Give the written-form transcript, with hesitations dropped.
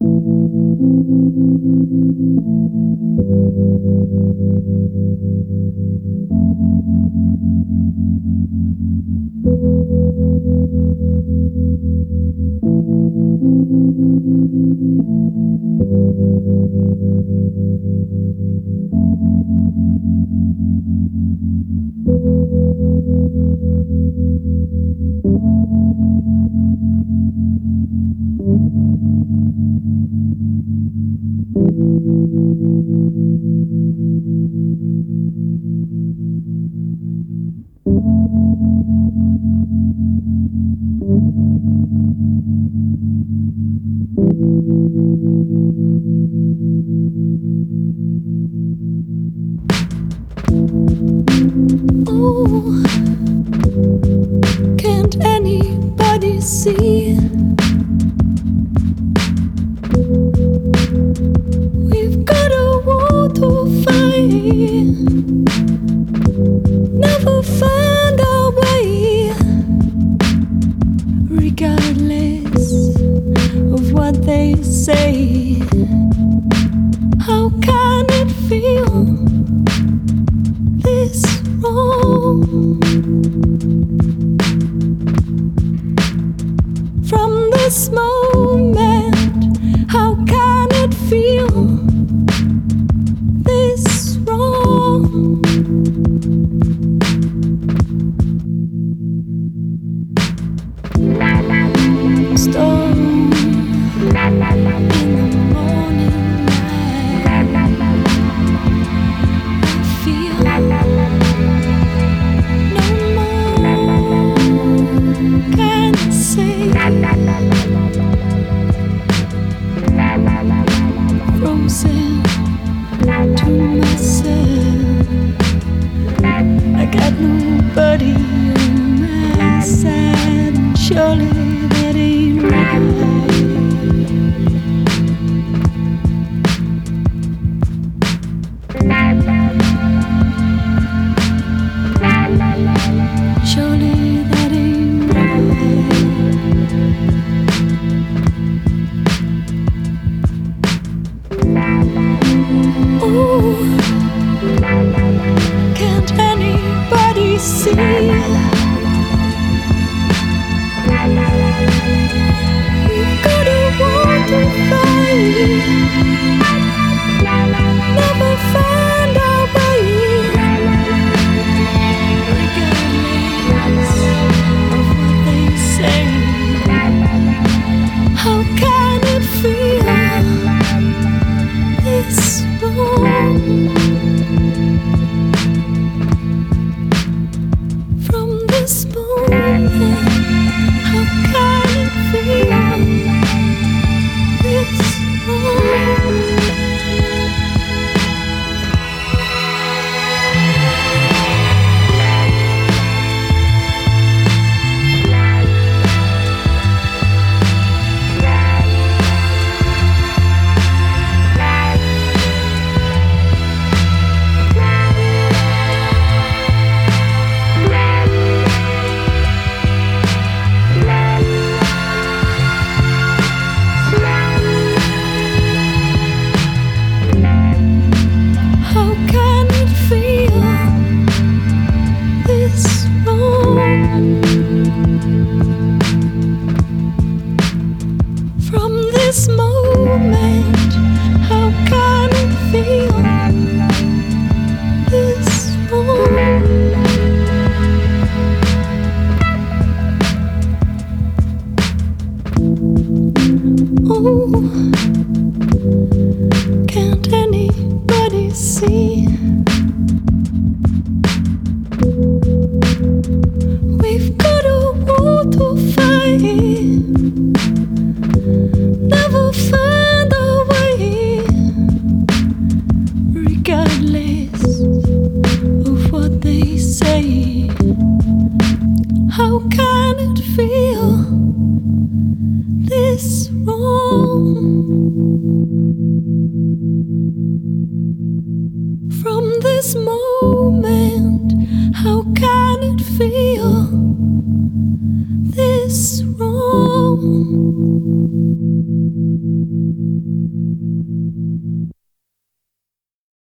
Oh, can't anybody see? We've got a war to fight. Never find our way, regardless of what they say. How can it feel this wrong? From this moment, how can it feel this wrong? Storm in the morning light, I feel no more can I say. Frozen to myself, I got nobody on my side, and surely that ain't right. Surely that ain't right. Ooh, can't anybody see? We've got a war to fight. Never find our way, regardless of what they say. How can it feel this wrong? From this moment, how can it feel this wrong? How can it feel this wrong? From this moment, how can it feel this wrong? Oh, can't anybody see? We've got a war to fight. Never find our way, regardless of what they say. How can it feel this wrong? From this moment, how can it feel this wrong?